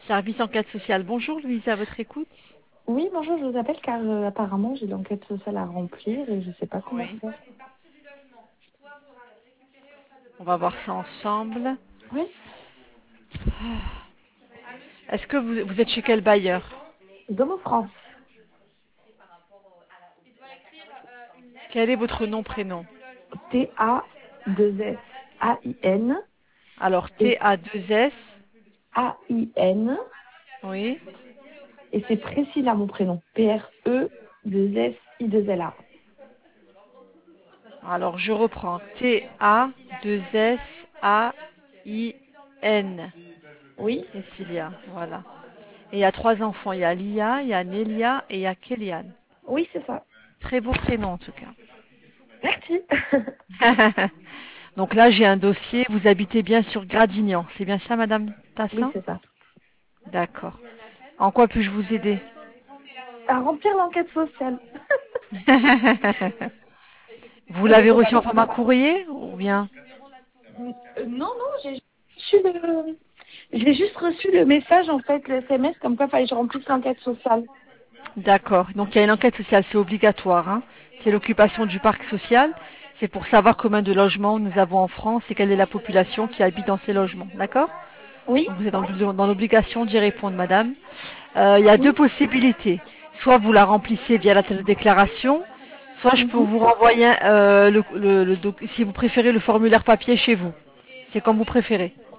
Service enquête sociale. Bonjour Louise, à votre écoute. Oui, bonjour, je vous appelle car apparemment j'ai l'enquête sociale à remplir et je ne sais pas comment Oui. faire. On va voir ça ensemble. Oui, Est-ce que vous êtes chez quel bailleur? Domo France. Quel est votre nom, prénom? T-A-2-S-A-I-N Alors, et T-A-2-S. A-I-N Oui. et c'est Priscilla mon prénom. P-R-E-2-S-I-2-L-A. Alors, je reprends. T-A-2-S-A-I-N. Oui, Cécilia, voilà. Et il y a trois enfants. Il y a Lia, il y a Nelia et il y a Kéliane. oui, c'est ça. Très beau prénom en tout Merci. cas. Donc là, j'ai un dossier. Vous habitez bien sur Gradignan. C'est bien ça, Madame Oui, Tassin? c'est ça. D'accord. En quoi puis-je vous aider? À remplir l'enquête sociale. Vous Je l'avez sais reçu pas. en format courrier ou bien? Non, non, j'ai juste reçu le message, en fait, le SMS, comme quoi il fallait que je remplisse l'enquête sociale. D'accord. Donc il y a une enquête sociale, c'est obligatoire, hein. C'est l'occupation du parc social. C'est pour savoir combien de logements nous avons en France et quelle est la population qui habite dans ces logements. D'accord? Oui, Donc vous êtes dans l'obligation d'y répondre, madame. Il y a deux oui. possibilités. Soit vous la remplissez via la déclaration, soit je peux Mhm. vous renvoyer si vous préférez le formulaire papier chez vous. C'est comme vous préférez.